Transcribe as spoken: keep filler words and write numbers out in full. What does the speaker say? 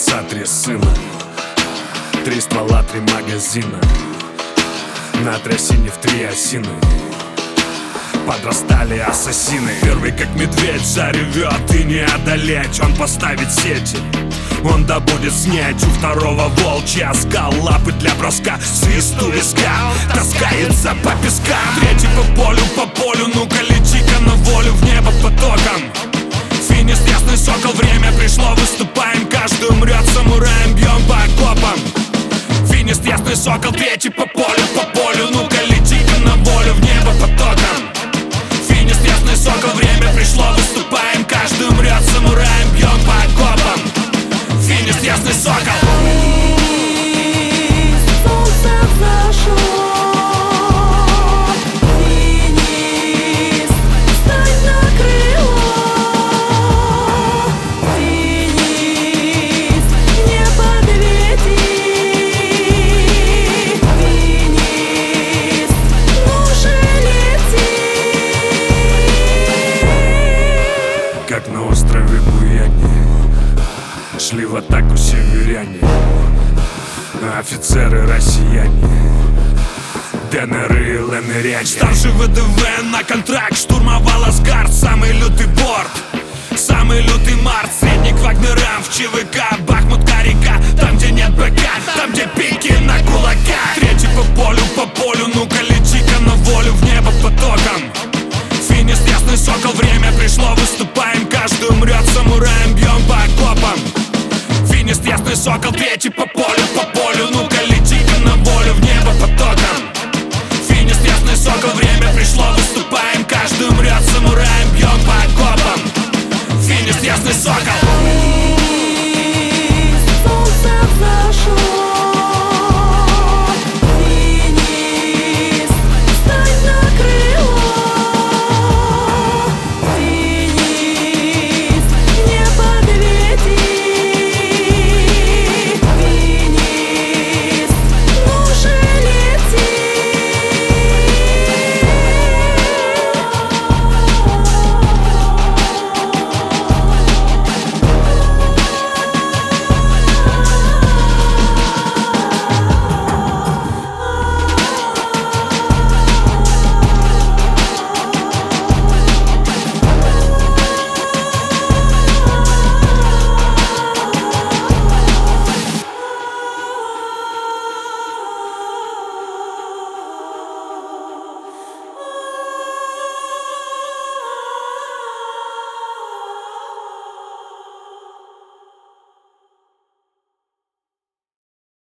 отца три сына, три ствола, три магазина, на трясине в три осины подрастали ассасины. Первый как медведь заревет и не одолеть. Он поставит сети, он добудет снять. У второго волчья оскал, лапы для броска, свист у виска, таскается по пескам. Третий по полю, по полю, ну-ка лети-ка на волю, в небо потоком. Финист, ясный сокол, время пришло, выступаем, каждый умрет самураем, бьем по окопам. Финист, ясный сокол, третий по полю, по полю, ну-ка лети-ка на волю, в небо потоком. Финист, ясный сокол, время пришло, выступаем, каждый умрет самураем, бьем по окопам. Финист, ясный сокол. Солнце взошло. Финист, встань на крыло. Финист, не подвети. Финист, ну же лети. Как на острове Буяне шли в атаку северяне, офицеры россияне, ДНР и ЛНРяне. Старший ВДВ на контракт штурмовал Асгард, самый лютый борт, самый лютый март. Средник Вагнерам в ЧВК, Бахмутка река, там где нет БК, там где пики на кулаках. Третий по полю, по полю, ну-ка лети-ка на волю, в небо потоком. Финист, ясный сокол, время пришло, выступаем, каждый умрет самураем, бьем по окопам. Финист, ясный сокол, третий по полю, по полю, ну